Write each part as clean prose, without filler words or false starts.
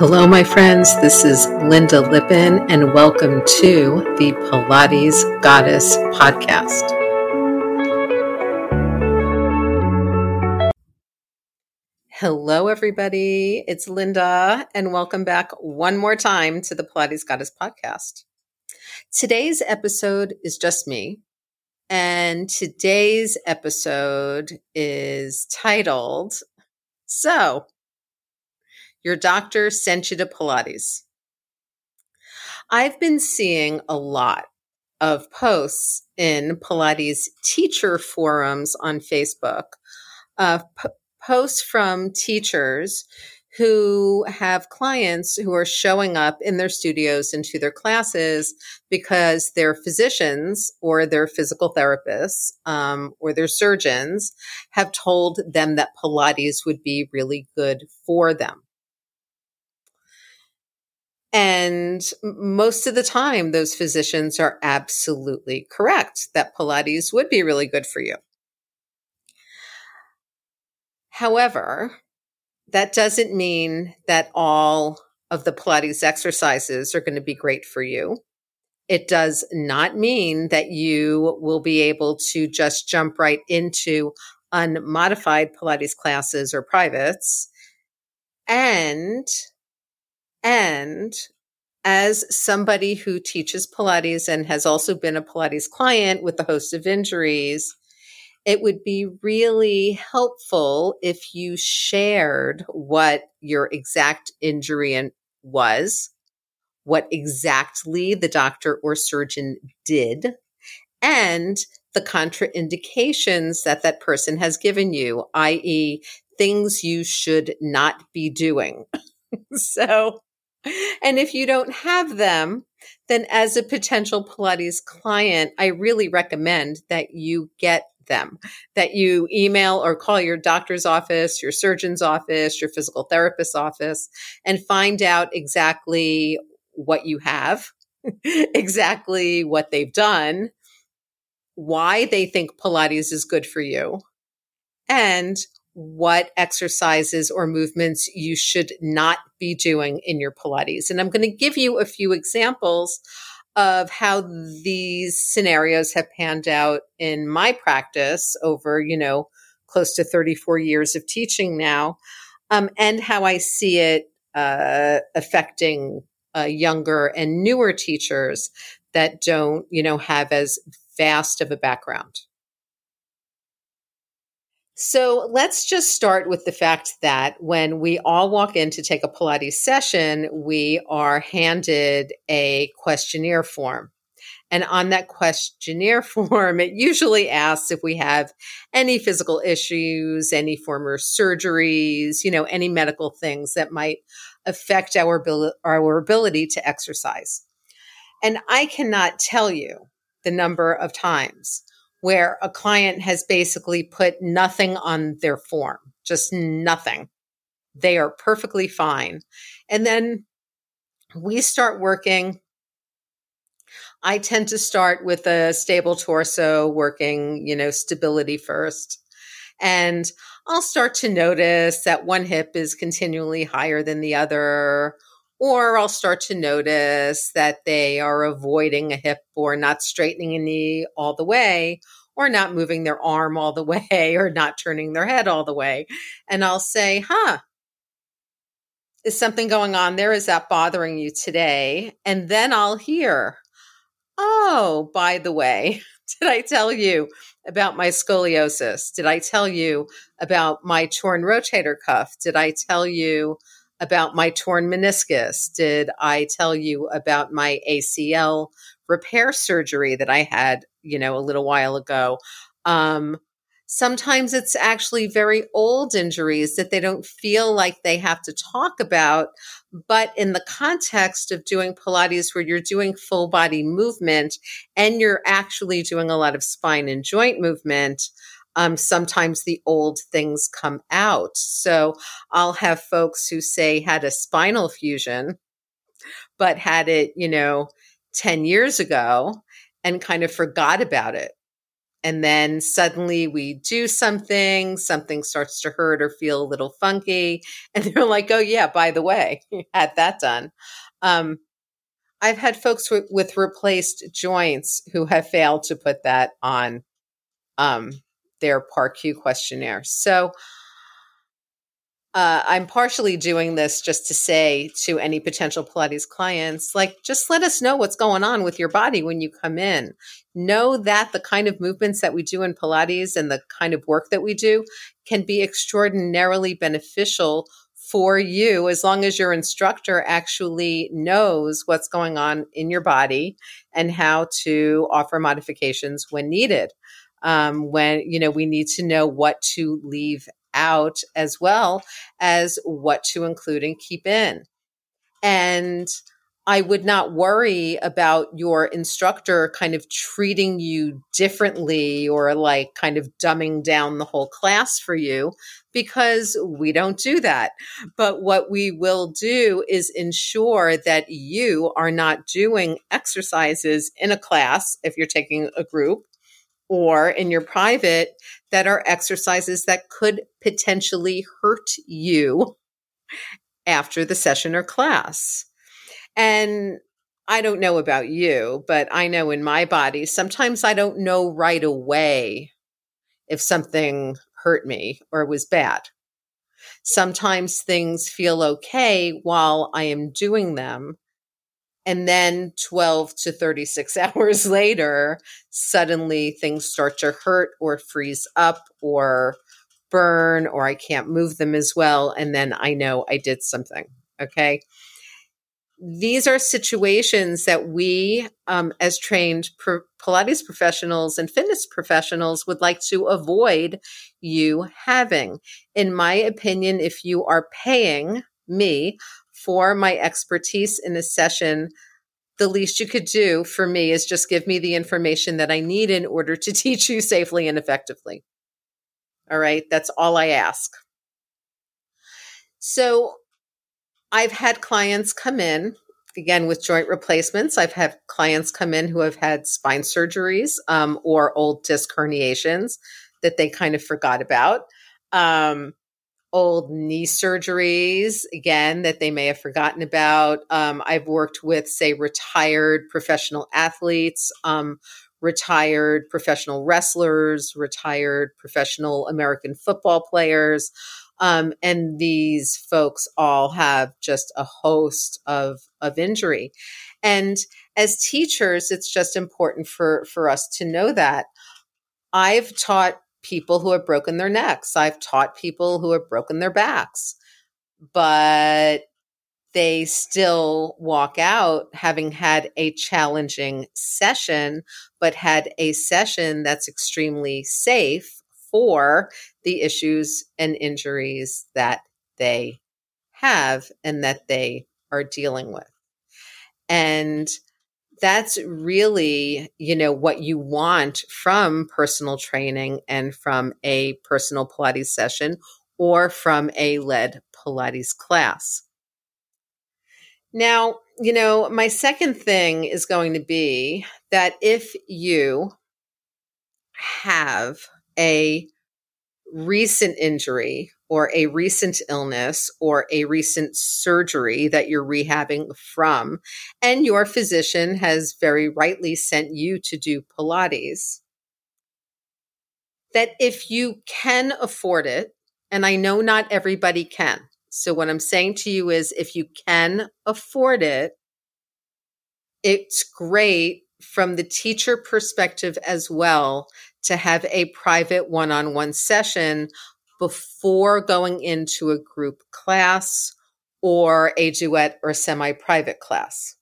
Hello, my friends. This is Linda Lippin, and welcome to the Pilates Goddess podcast. Hello, everybody. It's Linda, and welcome back one more time to the Pilates Goddess podcast. Today's episode is just me, and today's episode is titled, So, Your Doctor Sent You to Pilates. I've been seeing a lot of posts in Pilates teacher forums on Facebook, posts from teachers who have clients who are showing up in their studios and to their classes because their physicians or their physical therapists or their surgeons have told them that Pilates would be really good for them. And most of the time, those physicians are absolutely correct that Pilates would be really good for you. However, that doesn't mean that all of the Pilates exercises are going to be great for you. It does not mean that you will be able to just jump right into unmodified Pilates classes or privates. And as somebody who teaches Pilates and has also been a Pilates client with a host of injuries, it would be really helpful if you shared what your exact injury was, what exactly the doctor or surgeon did, and the contraindications that that person has given you, i.e., things you should not be doing. And if you don't have them, then as a potential Pilates client, I really recommend that you get them, that you email or call your doctor's office, your surgeon's office, your physical therapist's office, and find out exactly what you have, exactly what they've done, why they think Pilates is good for you, and what exercises or movements you should not be doing in your Pilates. And I'm going to give you a few examples of how these scenarios have panned out in my practice over, close to 34 years of teaching now, and how I see it affecting younger and newer teachers that don't, have as vast of a background. So let's just start with the fact that when we all walk in to take a Pilates session, we are handed a questionnaire form. And on that questionnaire form, it usually asks if we have any physical issues, any former surgeries, any medical things that might affect our ability to exercise. And I cannot tell you the number of times where a client has basically put nothing on their form, just nothing. They are perfectly fine. And then we start working. I tend to start with a stable torso, working, stability first. And I'll start to notice that one hip is continually higher than the other, or I'll start to notice that they are avoiding a hip or not straightening a knee all the way, or not moving their arm all the way, or not turning their head all the way. And I'll say, is something going on there? Is that bothering you today? And then I'll hear, oh, by the way, did I tell you about my scoliosis? Did I tell you about my torn rotator cuff? Did I tell you about my torn meniscus? Did I tell you about my ACL repair surgery that I had, a little while ago? Sometimes it's actually very old injuries that they don't feel like they have to talk about. But in the context of doing Pilates, where you're doing full body movement and you're actually doing a lot of spine and joint movement, sometimes the old things come out. So I'll have folks who say had a spinal fusion, but had it, 10 years ago and kind of forgot about it. And then suddenly we do something starts to hurt or feel a little funky. And they're like, oh, yeah, by the way, you had that done. I've had folks with replaced joints who have failed to put that on their PAR-Q questionnaire. So I'm partially doing this just to say to any potential Pilates clients, like, just let us know what's going on with your body when you come in. Know that the kind of movements that we do in Pilates and the kind of work that we do can be extraordinarily beneficial for you as long as your instructor actually knows what's going on in your body and how to offer modifications when needed. When, we need to know what to leave out as well as what to include and keep in. And I would not worry about your instructor kind of treating you differently or like kind of dumbing down the whole class for you, because we don't do that. But what we will do is ensure that you are not doing exercises in a class, if you're taking a group, or in your private, that are exercises that could potentially hurt you after the session or class. And I don't know about you, but I know in my body, sometimes I don't know right away if something hurt me or was bad. Sometimes things feel okay while I am doing them. And then 12 to 36 hours later, suddenly things start to hurt or freeze up or burn, or I can't move them as well. And then I know I did something. Okay. These are situations that we, as trained Pilates professionals and fitness professionals, would like to avoid you having. In my opinion, if you are paying me for my expertise in a session, the least you could do for me is just give me the information that I need in order to teach you safely and effectively. All right. That's all I ask. So I've had clients come in, again, with joint replacements. I've had clients come in who have had spine surgeries or old disc herniations that they kind of forgot about. Old knee surgeries, again, that they may have forgotten about. I've worked with, say, retired professional athletes, retired professional wrestlers, retired professional American football players. And these folks all have just a host of injury. And as teachers, it's just important for us to know that. I've taught people who have broken their necks. I've taught people who have broken their backs, but they still walk out having had a challenging session, but had a session that's extremely safe for the issues and injuries that they have and that they are dealing with. And that's really, what you want from personal training and from a personal Pilates session or from a lead Pilates class. Now, my second thing is going to be that if you have a recent injury or a recent illness or a recent surgery that you're rehabbing from, and your physician has very rightly sent you to do Pilates, that if you can afford it, and I know not everybody can. So what I'm saying to you is if you can afford it, it's great from the teacher perspective as well to have a private one-on-one session before going into a group class or a duet or semi-private class.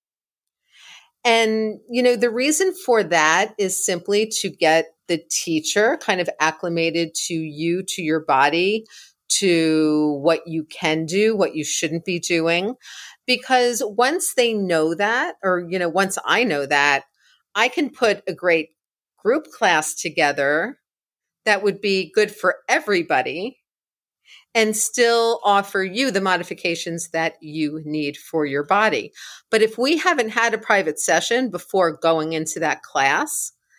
And, the reason for that is simply to get the teacher kind of acclimated to you, to your body, to what you can do, what you shouldn't be doing. Because once they know that, or, once I know that, I can put a great group class together that would be good for everybody and still offer you the modifications that you need for your body. But if we haven't had a private session before going into that class,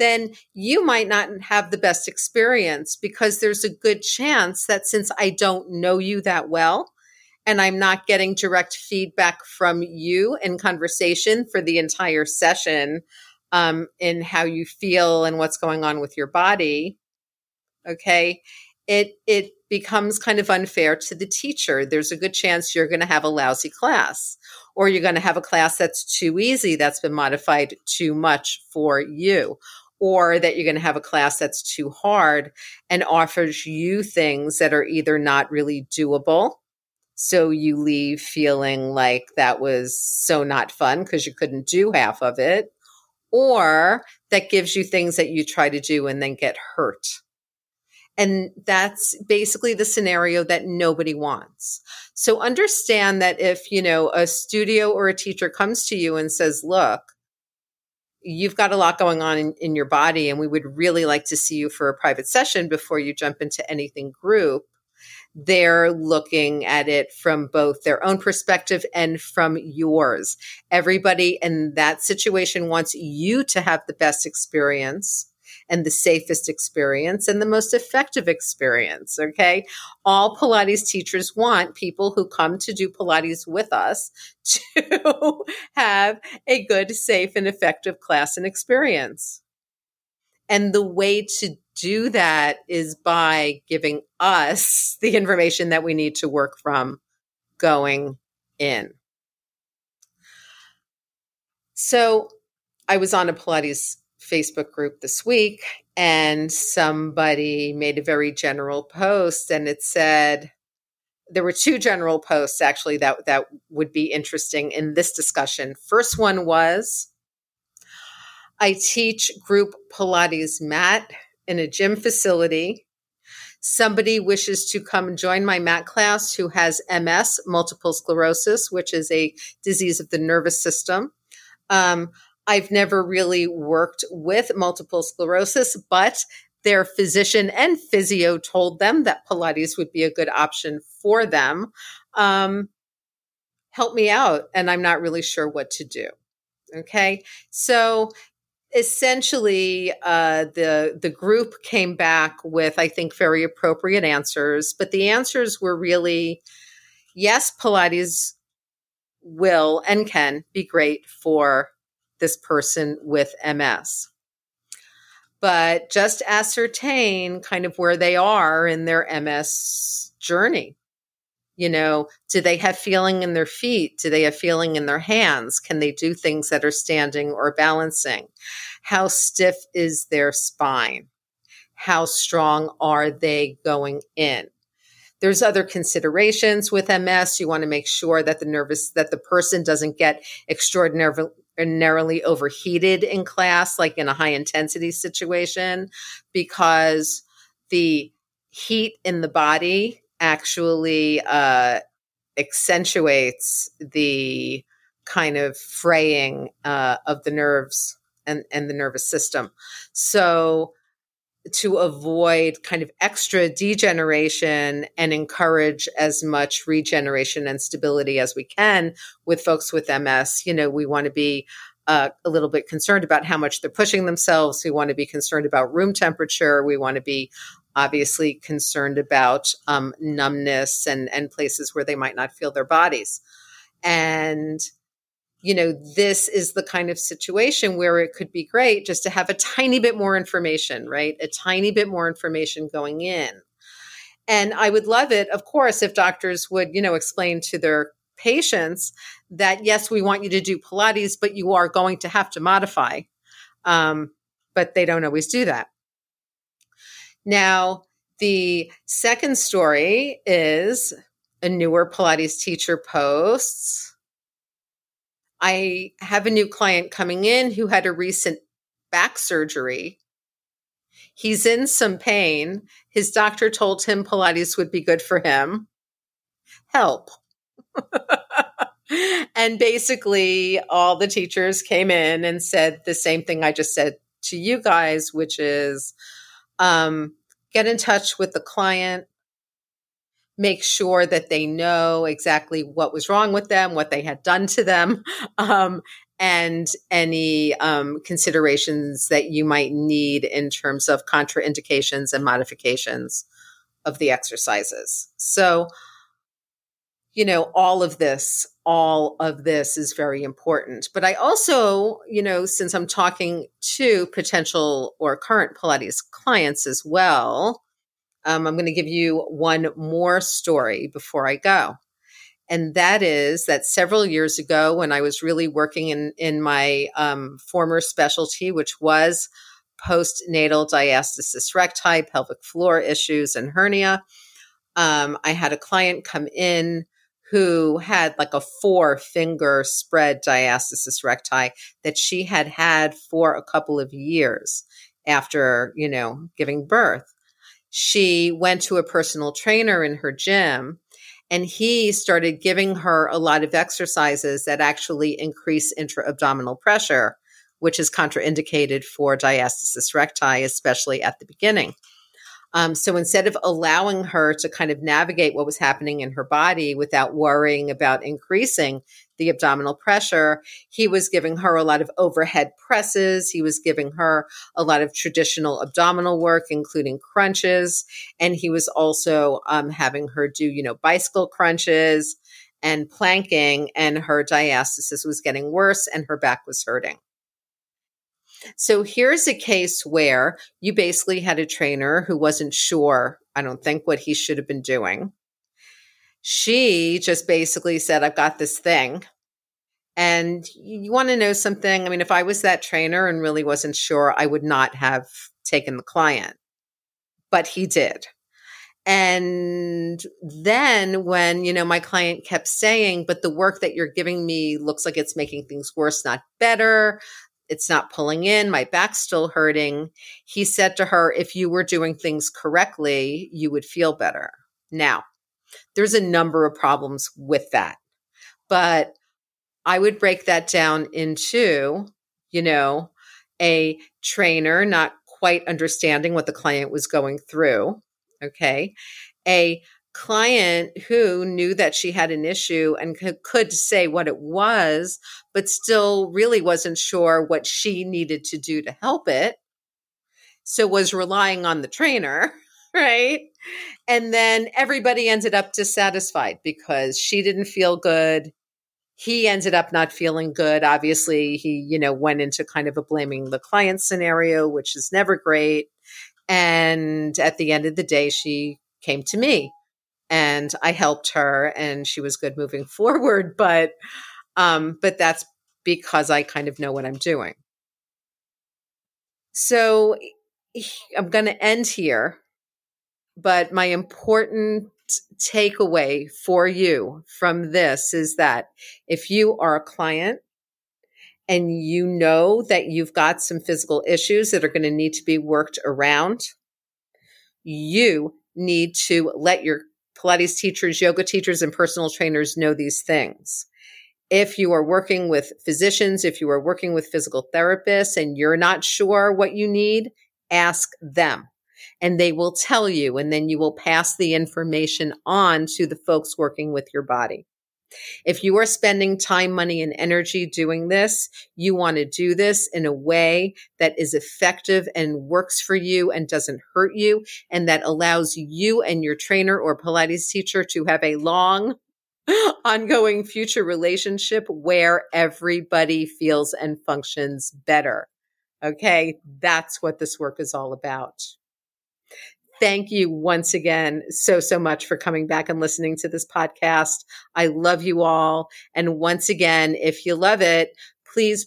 then you might not have the best experience, because there's a good chance that since I don't know you that well, and I'm not getting direct feedback from you in conversation for the entire session, in how you feel and what's going on with your body, okay, it becomes kind of unfair to the teacher. There's a good chance you're going to have a lousy class, or you're going to have a class that's too easy, that's been modified too much for you, or that you're going to have a class that's too hard and offers you things that are either not really doable, so you leave feeling like that was so not fun because you couldn't do half of it, or that gives you things that you try to do and then get hurt. And that's basically the scenario that nobody wants. So understand that if, a studio or a teacher comes to you and says, look, you've got a lot going on in your body, and we would really like to see you for a private session before you jump into anything group, they're looking at it from both their own perspective and from yours. Everybody in that situation wants you to have the best experience and the safest experience and the most effective experience, okay? All Pilates teachers want people who come to do Pilates with us to have a good, safe, and effective class and experience. And the way to do that is by giving us the information that we need to work from going in. So I was on a Pilates Facebook group this week, and somebody made a very general post, and it said, there were two general posts actually that would be interesting in this discussion. First one was, I teach group Pilates mat in a gym facility. Somebody wishes to come join my mat class who has MS, multiple sclerosis, which is a disease of the nervous system. I've never really worked with multiple sclerosis, but their physician and physio told them that Pilates would be a good option for them. Help me out, and I'm not really sure what to do. Okay, so essentially, the group came back with, I think, very appropriate answers, but the answers were really, yes, Pilates will and can be great for this person with MS. But just ascertain kind of where they are in their MS journey. Do they have feeling in their feet? Do they have feeling in their hands? Can they do things that are standing or balancing? How stiff is their spine? How strong are they going in? There's other considerations with MS. You want to make sure that the person doesn't get extraordinarily overheated in class, like in a high intensity situation, because the heat in the body actually accentuates the kind of fraying of the nerves and the nervous system. So to avoid kind of extra degeneration and encourage as much regeneration and stability as we can with folks with MS, we want to be a little bit concerned about how much they're pushing themselves. We want to be concerned about room temperature. We want to be obviously concerned about numbness and places where they might not feel their bodies. And this is the kind of situation where it could be great just to have a tiny bit more information, right? A tiny bit more information going in. And I would love it, of course, if doctors would, explain to their patients that, yes, we want you to do Pilates, but you are going to have to modify. But they don't always do that. Now, the second story is a newer Pilates teacher posts. I have a new client coming in who had a recent back surgery. He's in some pain. His doctor told him Pilates would be good for him. Help. And basically, all the teachers came in and said the same thing I just said to you guys, which is get in touch with the client. Make sure that they know exactly what was wrong with them, what they had done to them, and any considerations that you might need in terms of contraindications and modifications of the exercises. So, all of this is very important. But I also, since I'm talking to potential or current Pilates clients as well, I'm going to give you one more story before I go. And that is that several years ago, when I was really working in my former specialty, which was postnatal diastasis recti, pelvic floor issues, and hernia, I had a client come in who had like a 4-finger spread diastasis recti that she had for a couple of years after, giving birth. She went to a personal trainer in her gym, and he started giving her a lot of exercises that actually increase intra-abdominal pressure, which is contraindicated for diastasis recti, especially at the beginning. So instead of allowing her to kind of navigate what was happening in her body without worrying about increasing the abdominal pressure, he was giving her a lot of overhead presses. He was giving her a lot of traditional abdominal work, including crunches. And he was also having her do, bicycle crunches and planking, and her diastasis was getting worse and her back was hurting. So here's a case where you basically had a trainer who wasn't sure, I don't think, what he should have been doing. She just basically said, I've got this thing. And you want to know something? I mean, if I was that trainer and really wasn't sure, I would not have taken the client. But he did. And then when, my client kept saying, but the work that you're giving me looks like it's making things worse, not better. It's not pulling in. My back's still hurting. He said to her, if you were doing things correctly, you would feel better. Now, there's a number of problems with that, but I would break that down into, a trainer not quite understanding what the client was going through. Okay. A client who knew that she had an issue and could say what it was, but still really wasn't sure what she needed to do to help it. So was relying on the trainer, right? And then everybody ended up dissatisfied because she didn't feel good. He ended up not feeling good. Obviously, he, went into kind of a blaming the client scenario, which is never great. And at the end of the day, she came to me. And I helped her, and she was good moving forward. But that's because I kind of know what I'm doing. So I'm going to end here. But my important takeaway for you from this is that if you are a client and you know that you've got some physical issues that are going to need to be worked around, you need to let your Pilates teachers, yoga teachers, and personal trainers know these things. If you are working with physicians, if you are working with physical therapists and you're not sure what you need, ask them and they will tell you, and then you will pass the information on to the folks working with your body. If you are spending time, money, and energy doing this, you want to do this in a way that is effective and works for you and doesn't hurt you, and that allows you and your trainer or Pilates teacher to have a long, ongoing future relationship where everybody feels and functions better. Okay, that's what this work is all about. Thank you once again so much for coming back and listening to this podcast. I love you all. And once again, if you love it, please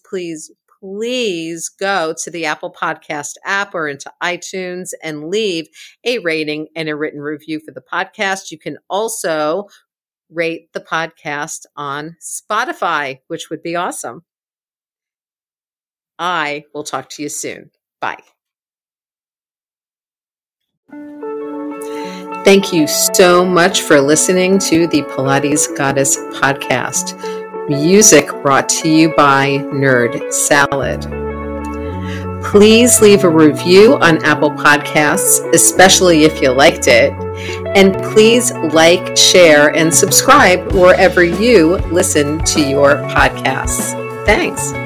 go to the Apple Podcast app or into iTunes and leave a rating and a written review for the podcast. You can also rate the podcast on Spotify, which would be awesome. I will talk to you soon. Bye. Thank you so much for listening to the Pilates Goddess podcast. Music brought to you by Nerd Salad. Please leave a review on Apple Podcasts, especially if you liked it. And please like, share, and subscribe wherever you listen to your podcasts. Thanks.